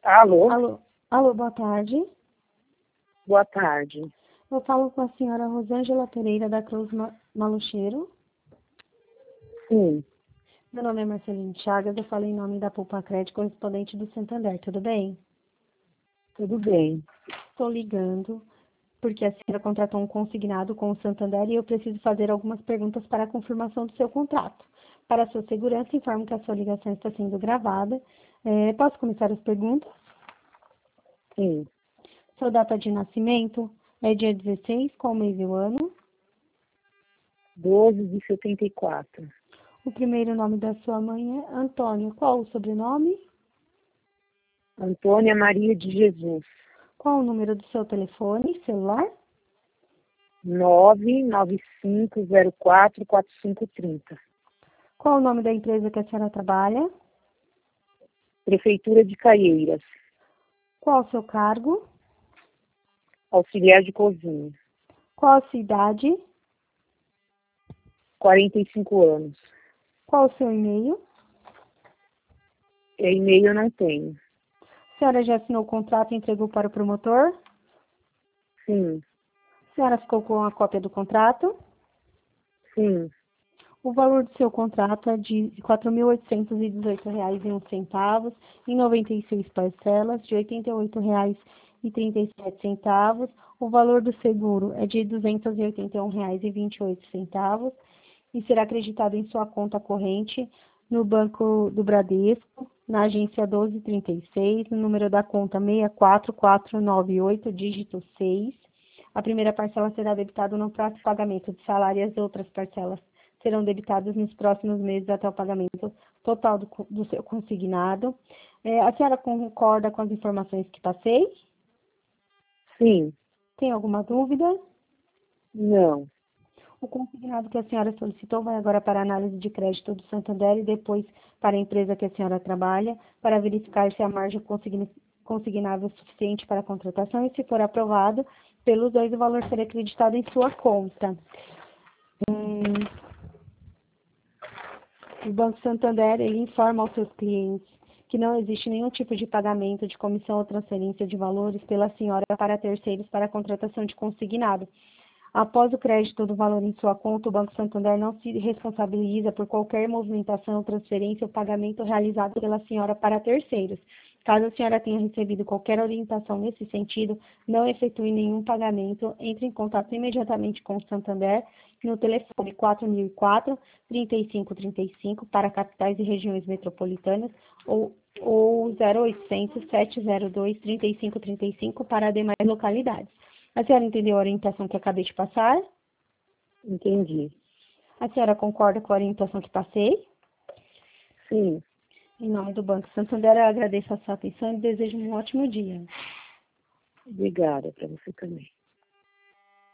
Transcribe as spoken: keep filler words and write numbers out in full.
Alô? Alô, alô, boa tarde. Boa tarde. Eu falo com a senhora Rosângela Pereira da Cruz Ma- Malucheiro. Sim, Meu nome é Marceline Chagas, eu falo em nome da Poupa Crédito, correspondente do Santander, tudo bem? tudo bem. Estou ligando porque a senhora contratou um consignado com o Santander e eu preciso fazer algumas perguntas para a confirmação do seu contrato. Para a sua segurança, informo que a sua ligação está sendo gravada. Eh, posso começar as perguntas? Sim, Sua data de nascimento é dia dezesseis, qual mês e o ano? doze de setenta e quatro. O primeiro nome da sua mãe é Antônio. Qual o sobrenome? Antônia Maria de Jesus. Qual o número do seu telefone celular? nove nove cinco zero quatro quatro cinco três zero. Qual o nome da empresa que a senhora trabalha? Prefeitura de Caieiras. Qual o seu cargo? Auxiliar de cozinha. Qual a sua idade? quarenta e cinco anos. Qual o seu e-mail? E e-mail eu não tenho. A senhora já assinou o contrato e entregou para o promotor? Sim, A senhora ficou com a cópia do contrato? sim, O valor do seu contrato é de quatro mil oitocentos e dezoito reais e um centavos, em noventa e seis parcelas de oitenta e oito reais e trinta e sete centavos. O valor do seguro é de duzentos e oitenta e um reais e vinte e oito centavos e será acreditado em sua conta corrente no Banco do Bradesco, na agência doze trinta e seis, no número da conta seis quatro quatro nove oito, dígito seis. A primeira parcela será debitada no prazo de pagamento de salário e as outras parcelas serão debitadas nos próximos meses até o pagamento total do, do seu consignado. É, a senhora concorda com as informações que passei? sim, Tem alguma dúvida? não. O consignado que a senhora solicitou vai agora para a análise de crédito do Santander e depois para a empresa que a senhora trabalha, para verificar se a margem consigni- consignável é suficiente para a contratação e, se for aprovado, pelos dois o valor será acreditado em sua conta. Hum, O Banco Santander, ele informa aos seus clientes que não existe nenhum tipo de pagamento de comissão ou transferência de valores pela senhora para terceiros para a contratação de consignado. Após o crédito do valor em sua conta, o Banco Santander não se responsabiliza por qualquer movimentação, transferência ou pagamento realizado pela senhora para terceiros. Caso a senhora tenha recebido qualquer orientação nesse sentido, não efetue nenhum pagamento, entre em contato imediatamente com o Santander no telefone quatro mil e quatro, trinta e cinco trinta e cinco para capitais e regiões metropolitanas ou, ou zero oitocentos, setecentos e dois, trinta e cinco trinta e cinco para demais localidades. A senhora entendeu a orientação que acabei de passar? Entendi. A senhora concorda com a orientação que passei? Sim, Em nome do Banco Santander, eu agradeço a sua atenção e desejo um ótimo dia. obrigada para você também.